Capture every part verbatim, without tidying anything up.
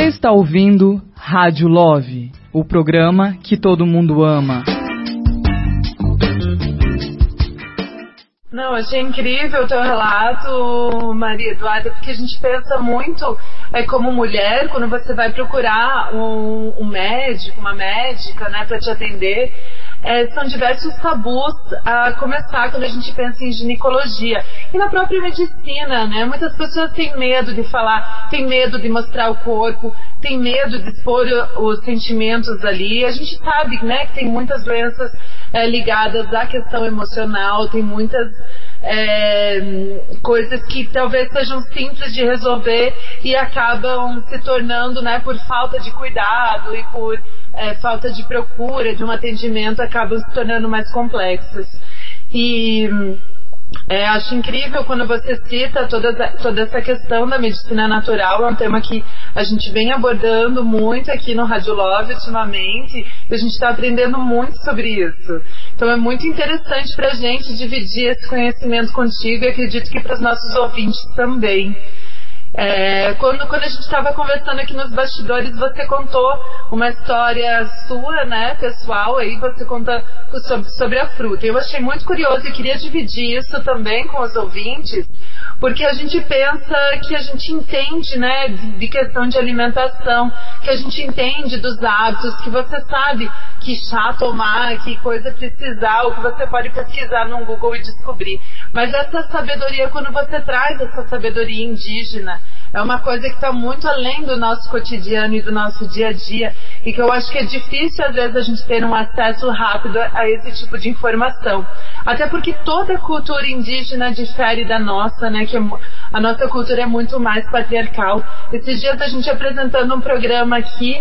está ouvindo Rádio Love, o programa que todo mundo ama. Não, achei incrível o teu relato, Maria Eduarda, porque a gente pensa muito é, como mulher, quando você vai procurar um, um médico, uma médica, né, para te atender, é, são diversos tabus a começar quando a gente pensa em ginecologia. E na própria medicina, né, muitas pessoas têm medo de falar, têm medo de mostrar o corpo, têm medo de expor os sentimentos ali. A gente sabe, né, que tem muitas doenças é, ligadas à questão emocional, tem muitas é, coisas que talvez sejam simples de resolver e acabam se tornando, né, por falta de cuidado e por é, falta de procura de um atendimento, acabam se tornando mais complexas. E É, acho incrível quando você cita toda, toda essa questão da medicina natural. É um tema que a gente vem abordando muito aqui no Rádio Love ultimamente, e a gente está aprendendo muito sobre isso. Então é muito interessante para a gente dividir esse conhecimento contigo, e acredito que para os nossos ouvintes também. É, quando, quando a gente estava conversando aqui nos bastidores, você contou uma história sua, né, pessoal, aí você conta sobre, sobre a fruta. Eu achei muito curioso e queria dividir isso também com os ouvintes, porque a gente pensa que a gente entende, né, de, de questão de alimentação, que a gente entende dos hábitos, que você sabe que chá tomar, que coisa precisar, ou que você pode pesquisar no Google e descobrir. Mas essa sabedoria, quando você traz essa sabedoria indígena, é uma coisa que está muito além do nosso cotidiano e do nosso dia a dia, e que eu acho que é difícil às vezes a gente ter um acesso rápido a esse tipo de informação. Até porque toda cultura indígena difere da nossa, né? Que a nossa cultura é muito mais patriarcal. Esses dias a gente apresentando um programa aqui,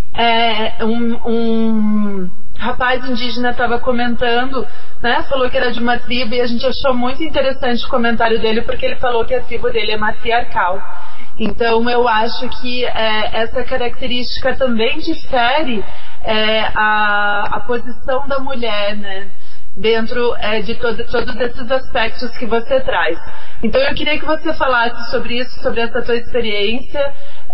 é, um, um rapaz indígena estava comentando, né, falou que era de uma tribo, e a gente achou muito interessante o comentário dele, porque ele falou que a tribo dele é matriarcal. Então eu acho que é, essa característica também difere é, a, a posição da mulher, né, dentro é, de todo, todos esses aspectos que você traz. Então eu queria que você falasse sobre isso, sobre essa tua experiência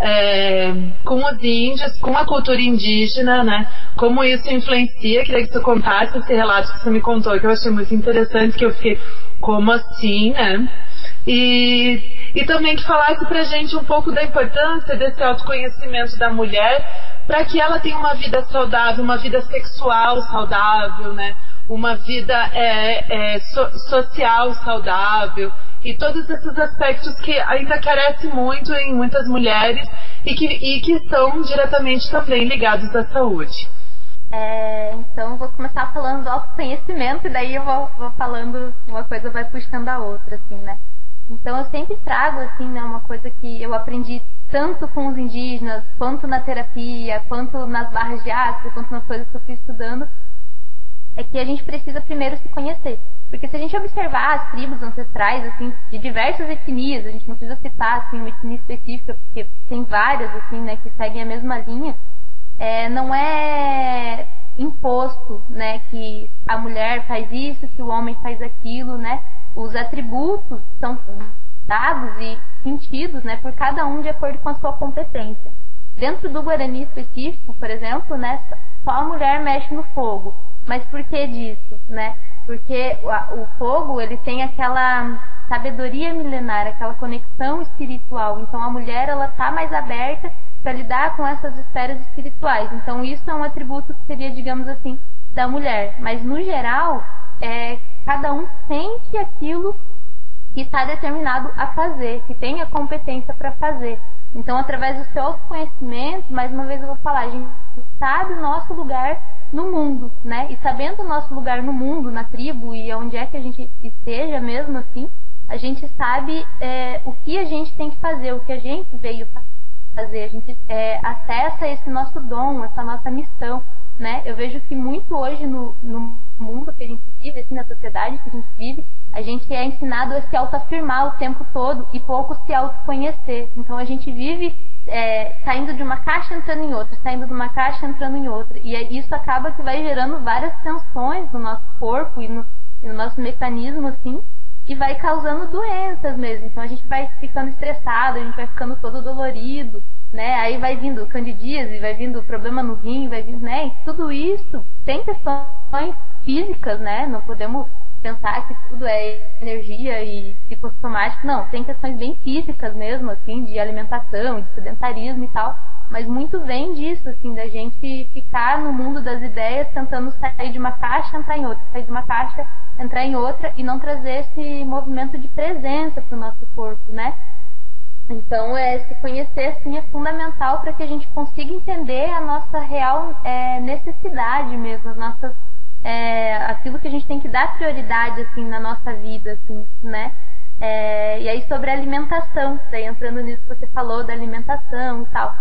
é, com os índios, com a cultura indígena, né? Como isso influencia. Queria que você contasse esse relato que você me contou, que eu achei muito interessante, que eu fiquei, como assim, né? E, e também que falasse pra gente um pouco da importância desse autoconhecimento da mulher, para que ela tenha uma vida saudável, uma vida sexual saudável, né? Uma vida é, é, so, social saudável, e todos esses aspectos que ainda carece muito em muitas mulheres e que, e que estão diretamente também ligados à saúde. É, então eu vou começar falando do autoconhecimento, e daí eu vou, vou falando, uma coisa vai puxando a outra, assim, né? Então eu sempre trago, assim, né, uma coisa que eu aprendi tanto com os indígenas, quanto na terapia, quanto nas barras de ácido, quanto nas coisas que eu fui estudando, é que a gente precisa primeiro se conhecer. Porque se a gente observar as tribos ancestrais, assim, de diversas etnias, a gente não precisa citar, assim, uma etnia específica, porque tem várias, assim, né, que seguem a mesma linha, é, não é imposto, né, que a mulher faz isso, que o homem faz aquilo, né, os atributos são dados e sentidos, né, por cada um de acordo com a sua competência. Dentro do Guarani específico, por exemplo, né, só a mulher mexe no fogo. Mas por que disso, né? Porque o fogo, ele tem aquela sabedoria milenar, aquela conexão espiritual. Então a mulher, ela tá mais aberta para lidar com essas esferas espirituais. Então isso é um atributo que seria, digamos assim, da mulher. Mas no geral, é, cada um sente aquilo que está determinado a fazer, que tem a competência para fazer. Então, através do seu autoconhecimento, mais uma vez eu vou falar, a gente sabe o nosso lugar no mundo, né? E sabendo o nosso lugar no mundo, na tribo, e onde é que a gente esteja mesmo assim, a gente sabe é, o que a gente tem que fazer, o que a gente veio fazer. A gente é, acessa esse nosso dom, essa nossa missão, né? Eu vejo que muito hoje no, no mundo que a gente vive, assim, na sociedade que a gente vive, a gente é ensinado a se autoafirmar o tempo todo e pouco se autoconhecer. Então a gente vive é, saindo de uma caixa entrando em outra, saindo de uma caixa entrando em outra. E isso acaba que vai gerando várias tensões no nosso corpo e no, e no nosso mecanismo, assim, e vai causando doenças mesmo. Então a gente vai ficando estressado, a gente vai ficando todo dolorido, né? Aí vai vindo candidíase, vai vindo problema no rim, vai vindo, né? E tudo isso tem questões físicas, né? Não podemos pensar que tudo é energia e psicossomático. Não, tem questões bem físicas mesmo, assim, de alimentação, de sedentarismo e tal. Mas muito vem disso, assim, da gente ficar no mundo das ideias tentando sair de uma caixa, entrar em outra, sair de uma caixa, entrar em outra e não trazer esse movimento de presença para o nosso corpo, né? Então, é, se conhecer, assim, é fundamental para que a gente consiga entender a nossa real é, necessidade mesmo, as nossas, é, aquilo que a gente tem que dar prioridade, assim, na nossa vida, assim, né? É, e aí, sobre a alimentação, daí entrando nisso que você falou da alimentação e tal.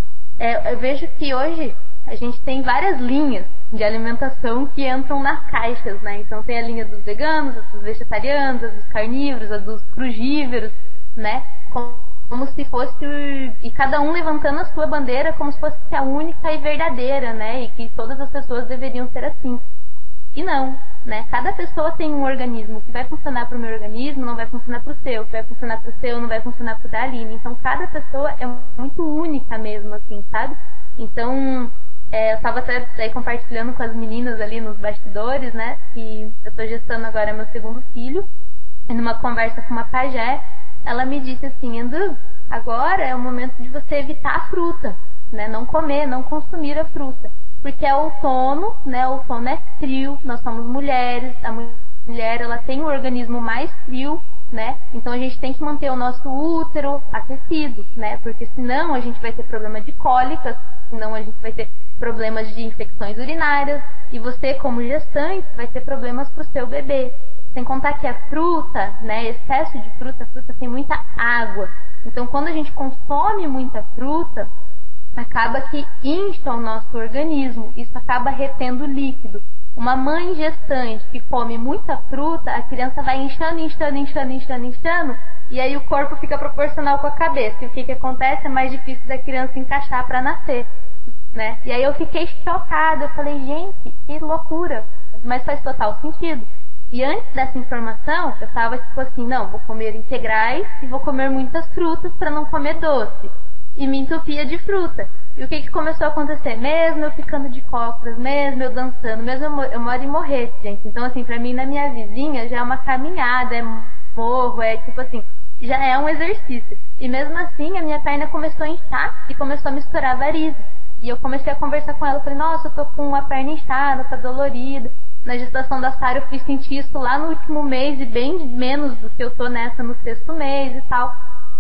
É, eu vejo que hoje a gente tem várias linhas de alimentação que entram nas caixas, né? Então tem a linha dos veganos, a dos vegetarianos, a dos carnívoros, a dos crugívoros, né? Como, como se fosse... E cada um levantando a sua bandeira como se fosse a única e verdadeira, né? E que todas as pessoas deveriam ser assim. E não, né? Cada pessoa tem um organismo que vai funcionar para o meu organismo, não vai funcionar para o seu, que vai funcionar para o seu, não vai funcionar para o da Aline. Então, cada pessoa é muito única mesmo, assim, sabe? Então, é, eu estava até aí compartilhando com as meninas ali nos bastidores, né? Que eu estou gestando agora meu segundo filho. E numa conversa com uma pajé, ela me disse assim, Andrew, agora é o momento de você evitar a fruta, né? Não comer, não consumir a fruta. Porque é outono, né? O outono é frio, nós somos mulheres, a mulher ela tem um organismo mais frio, né? Então a gente tem que manter o nosso útero aquecido, né? Porque senão a gente vai ter problema de cólicas, senão a gente vai ter problemas de infecções urinárias e você como gestante vai ter problemas pro seu bebê. Sem contar que a fruta, né? Excesso de fruta, a fruta tem muita água. Então quando a gente consome muita fruta, acaba que incha o nosso organismo, isso acaba retendo líquido. Uma mãe gestante que come muita fruta, a criança vai inchando, inchando, inchando, inchando, inchando, e aí o corpo fica proporcional com a cabeça. E o que que acontece? É mais difícil da criança encaixar para nascer, né? E aí eu fiquei chocada, eu falei, gente, que loucura, mas faz total sentido. E antes dessa informação, eu tava tipo assim, não, vou comer integrais e vou comer muitas frutas para não comer doce. E me entupia de fruta. E o que que começou a acontecer? Mesmo eu ficando de cócoras, mesmo eu dançando, mesmo eu, eu moro em Morrete, gente. Então, assim, pra mim, na minha vizinha, já é uma caminhada, é morro, é tipo assim, já é um exercício. E mesmo assim, a minha perna começou a inchar e começou a misturar varizes. E eu comecei a conversar com ela, falei, nossa, eu tô com a perna inchada, tá dolorida. Na gestação da Sara eu fui sentir isso lá no último mês e bem menos do que eu tô nessa no sexto mês e tal.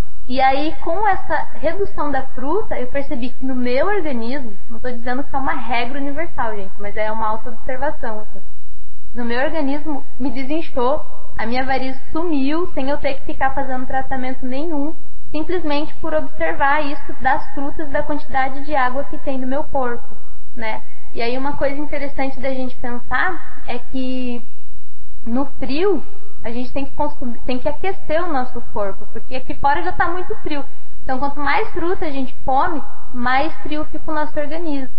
E aí, com essa redução da fruta, eu percebi que no meu organismo, não estou dizendo que é uma regra universal, gente, mas é uma auto-observação. Assim. No meu organismo, me desinchou, a minha variz sumiu, sem eu ter que ficar fazendo tratamento nenhum, simplesmente por observar isso das frutas, da quantidade de água que tem no meu corpo, né? E aí, uma coisa interessante da gente pensar é que no frio, a gente tem que, consumir, tem que aquecer o nosso corpo, porque aqui fora já está muito frio. Então, quanto mais fruta a gente come, mais frio fica o nosso organismo.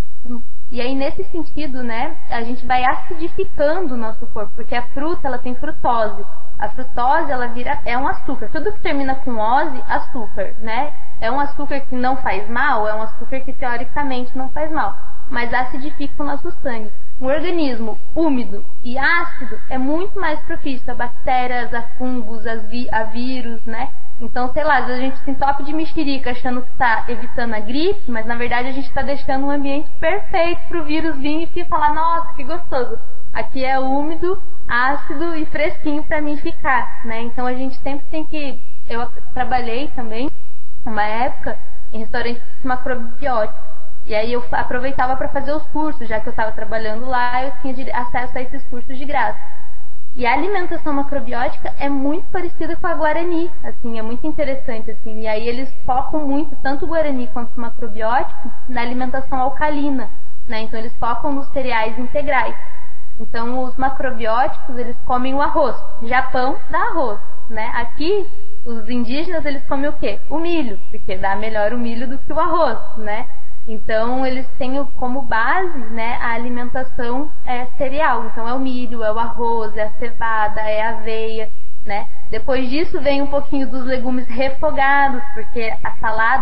E aí, nesse sentido, né, a gente vai acidificando o nosso corpo, porque a fruta, ela tem frutose. A frutose, ela vira, é um açúcar. Tudo que termina com ose, açúcar, né? É um açúcar que não faz mal, é um açúcar que teoricamente não faz mal, mas acidifica o nosso sangue. Um organismo úmido e ácido é muito mais propício a bactérias, a fungos, a, vi a vírus, né? Então, sei lá, às vezes a gente se entope de mexerica achando que está evitando a gripe, mas na verdade a gente está deixando um ambiente perfeito para o vírus vir e falar, nossa, que gostoso. Aqui é úmido, ácido e fresquinho para mim ficar, né? Então a gente sempre tem que... Eu trabalhei também, uma época, em restaurante macrobiótico. E aí eu aproveitava para fazer os cursos, já que eu estava trabalhando lá, eu tinha acesso a esses cursos de graça. E a alimentação macrobiótica é muito parecida com a Guarani, assim, é muito interessante, assim. E aí eles focam muito, tanto o Guarani quanto o macrobiótico, na alimentação alcalina, né? Então eles focam nos cereais integrais. Então os macrobióticos, eles comem o arroz. Japão dá arroz, né? Aqui, os indígenas, eles comem o quê? O milho, porque dá melhor o milho do que o arroz, né? Então, eles têm como base, né, a alimentação é, cereal. Então, é o milho, é o arroz, é a cevada, é a aveia, né? Depois disso, vem um pouquinho dos legumes refogados, porque a salada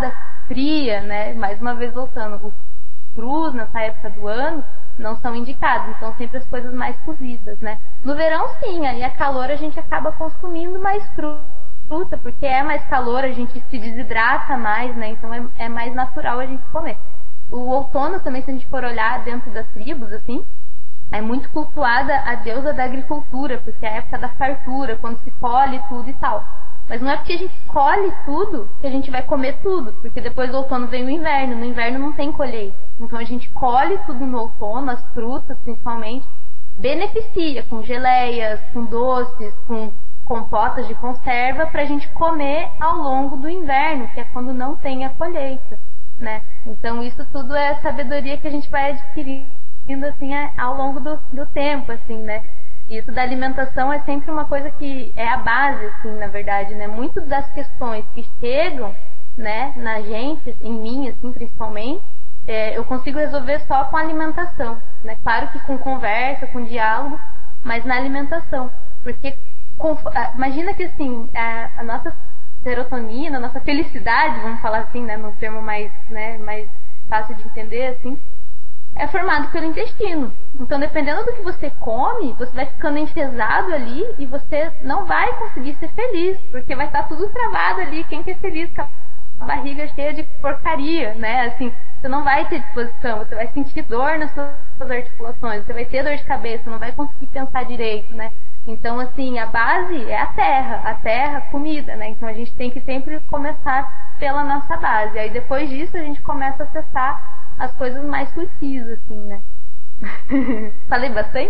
fria, né? Mais uma vez voltando, os crus nessa época do ano não são indicados, então sempre as coisas mais cozidas, né? No verão sim, aí a calor a gente acaba consumindo mais fruta, porque é mais calor, a gente se desidrata mais, né? Então é, é mais natural a gente comer. O outono também, se a gente for olhar dentro das tribos, assim, é muito cultuada a deusa da agricultura, porque é a época da fartura, quando se colhe tudo e tal. Mas não é porque a gente colhe tudo que a gente vai comer tudo, porque depois do outono vem o inverno, no inverno não tem colheita. Então a gente colhe tudo no outono, as frutas principalmente, beneficia com geleias, com doces, com compotas de conserva pra gente comer ao longo do inverno, que é quando não tem a colheita, né? Então isso tudo é sabedoria que a gente vai adquirindo assim ao longo do, do tempo, assim, né? Isso da alimentação é sempre uma coisa que é a base, assim, na verdade, né? Muito das questões que chegam, né, na gente, em mim, assim, principalmente, é, eu consigo resolver só com alimentação, né? Claro que com conversa, com diálogo, mas na alimentação. Porque, com, imagina que, assim, a, a nossa serotonina, a nossa felicidade, vamos falar assim, né, num termo mais, né, mais fácil de entender, assim, é formado pelo intestino. Então, dependendo do que você come, você vai ficando enfesado ali e você não vai conseguir ser feliz, porque vai estar tudo travado ali. Quem que é feliz com a barriga cheia de porcaria, né? Assim, você não vai ter disposição, você vai sentir dor nas suas articulações, você vai ter dor de cabeça, não vai conseguir pensar direito, né? Então, assim, a base é a terra, a terra, comida, né? Então, a gente tem que sempre começar pela nossa base. Aí, depois disso, a gente começa a acessar as coisas mais sutis, assim, né? Falei bastante?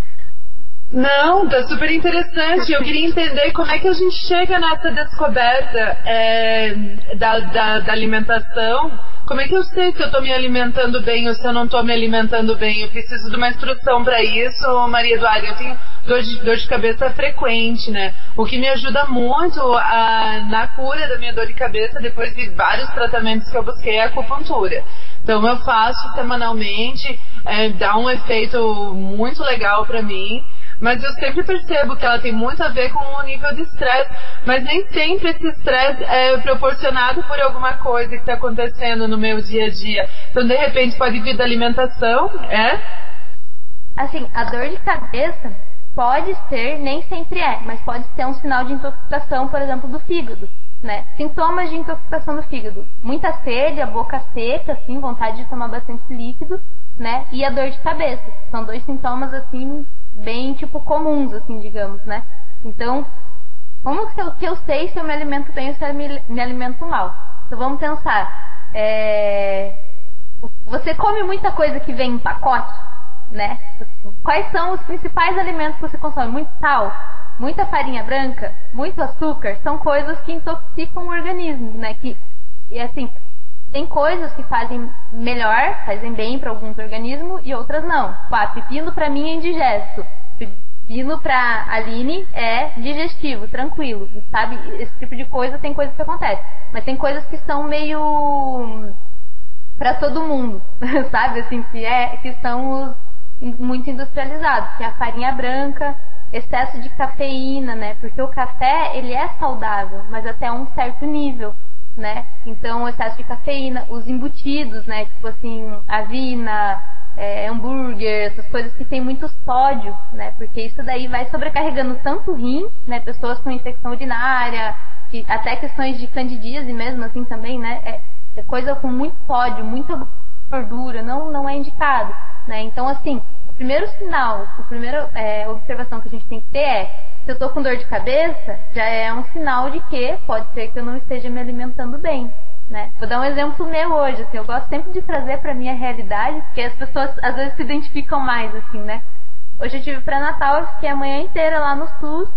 Não, tá super interessante. Eu queria entender como é que a gente chega nessa descoberta é, da, da, da alimentação. Como é que eu sei se eu tô me alimentando bem ou se eu não tô me alimentando bem? Eu preciso de uma instrução para isso, Maria Eduarda. Eu tenho dor de, dor de cabeça frequente, né? O que me ajuda muito a, na cura da minha dor de cabeça, depois de vários tratamentos que eu busquei, é a acupuntura. Então eu faço semanalmente, é, dá um efeito muito legal pra mim, mas eu sempre percebo que ela tem muito a ver com o nível de estresse, mas nem sempre esse estresse é proporcionado por alguma coisa que está acontecendo no meu dia a dia. Então, de repente, pode vir da alimentação, é? Assim, a dor de cabeça pode ser, nem sempre é, mas pode ser um sinal de intoxicação, por exemplo, do fígado. Né? Sintomas de intoxicação do fígado: muita sede, a boca seca, assim, vontade de tomar bastante líquido, né? E a dor de cabeça. São dois sintomas, assim, bem, tipo, comuns, assim, digamos, né? Então, como que eu, que eu sei se eu me alimento bem ou se eu me, me alimento mal? Então, vamos pensar. É... Você come muita coisa que vem em pacote, né? Quais são os principais alimentos que você consome? Muito sal, muita farinha branca, muito açúcar, são coisas que intoxicam o organismo, né? Que, e assim, tem coisas que fazem melhor, fazem bem para alguns organismos e outras não. Ah, pepino para mim é indigesto, pepino para Aline é digestivo, tranquilo, sabe? Esse tipo de coisa, tem coisas que acontecem, mas tem coisas que são meio para todo mundo, sabe? Assim, que, é, que são os muito industrializados, que é a farinha branca, excesso de cafeína, né? Porque o café, ele é saudável, mas até um certo nível, né? Então, excesso de cafeína, os embutidos, né? Tipo assim, avina, é, hambúrguer, essas coisas que tem muito sódio, né? Porque isso daí vai sobrecarregando tanto o rim, né? Pessoas com infecção urinária, que, até questões de candidíase mesmo, assim, também, né? É, é coisa com muito sódio, muita gordura, não, não é indicado, né? Então, assim, o primeiro sinal, a primeira é, observação que a gente tem que ter é: se eu tô com dor de cabeça, já é um sinal de que pode ser que eu não esteja me alimentando bem, né? Vou dar um exemplo meu hoje, assim, eu gosto sempre de trazer pra minha realidade, porque as pessoas às vezes se identificam mais, assim, né? Hoje eu tive pré-natal, eu fiquei a manhã inteira lá no SUS,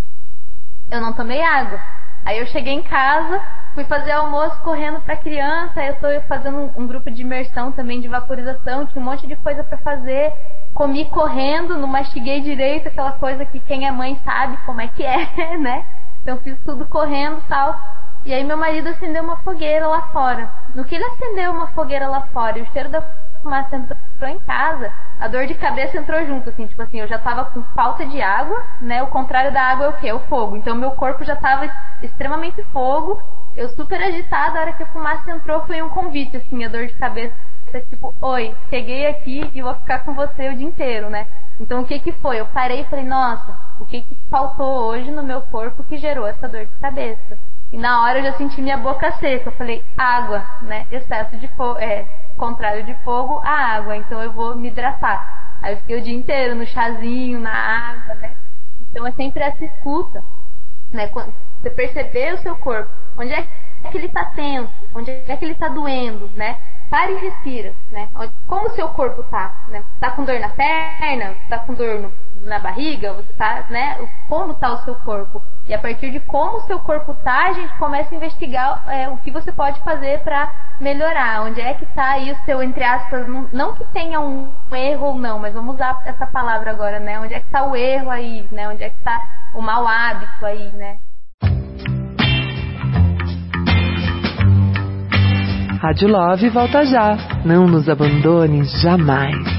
eu não tomei água. Aí eu cheguei em casa, fui fazer almoço correndo pra criança, eu tô fazendo um, um grupo de imersão também, de vaporização, tinha um monte de coisa pra fazer, comi correndo, não mastiguei direito, aquela coisa que quem é mãe sabe como é que é, né? Então fiz tudo correndo e tal. E aí meu marido acendeu uma fogueira lá fora. No que ele acendeu uma fogueira lá fora e o cheiro da fumaça entrou em casa, a dor de cabeça entrou junto, assim, tipo assim, eu já tava com falta de água, né? O contrário da água é o quê? É o fogo. Então meu corpo já tava extremamente fogo, eu super agitada, a hora que a fumaça entrou foi um convite, assim, a dor de cabeça, tipo, oi, cheguei aqui e vou ficar com você o dia inteiro, né? Então o que que foi? Eu parei e falei, nossa, o que que faltou hoje no meu corpo que gerou essa dor de cabeça? E na hora eu já senti minha boca seca, eu falei, água, né? Excesso de fogo, é, contrário de fogo, a água, então eu vou me hidratar. Aí eu fiquei o dia inteiro no chazinho, na água, né? Então é sempre essa escuta, né? Quando você perceber o seu corpo, onde é que ele tá tenso, onde é que ele tá doendo, né? Para e respira, né? Como o seu corpo tá, né? Tá com dor na perna, tá com dor no, na barriga, você tá, né? Como tá o seu corpo? E a partir de como o seu corpo tá, a gente começa a investigar é, o que você pode fazer para melhorar. Onde é que tá aí o seu, entre aspas, não, não que tenha um erro ou não, mas vamos usar essa palavra agora, né? Onde é que tá o erro aí, né? Onde é que tá o mau hábito aí, né? Rádio Love volta já. Não nos abandone jamais.